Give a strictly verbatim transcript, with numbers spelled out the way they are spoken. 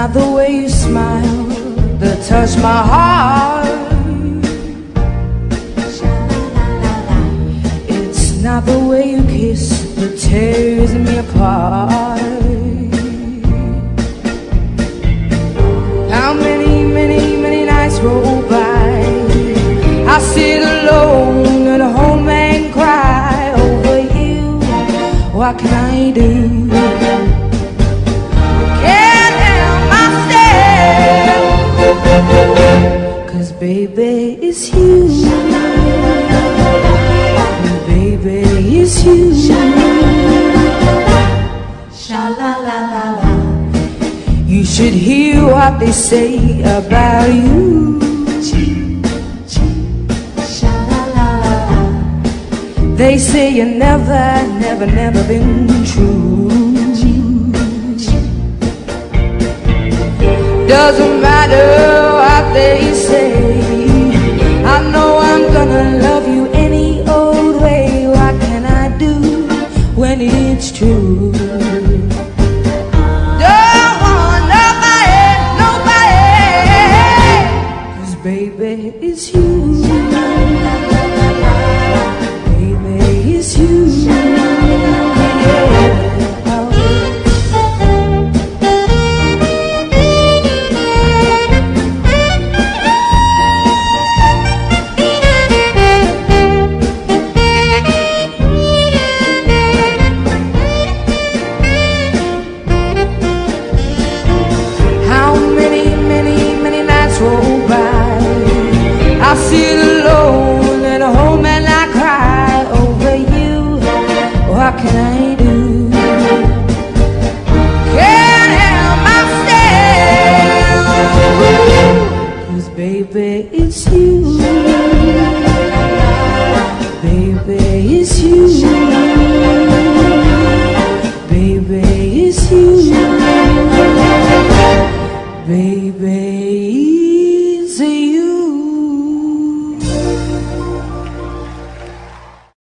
not the way you smile that touched my heart. It's not the way you kiss that tears me apart. How many, many, many nights roll by, I sit alone at home and cry over you. What can I do? Can't help myself, 'cause baby, it's you. Baby, it's you. Sha-la-la-la-la. You should hear what they say about you. They say you never, never, never been true. Doesn't matter what they say, I know I'm gonna love you any old way. What can I do when it's true? Don't want nobody, nobody, 'cause baby, it's you. It's you. How many, many, many nights roll by, I sit alone at home and I cry over you. What can I do? Can't help myself, 'cause baby, it's you. Baby, it's you.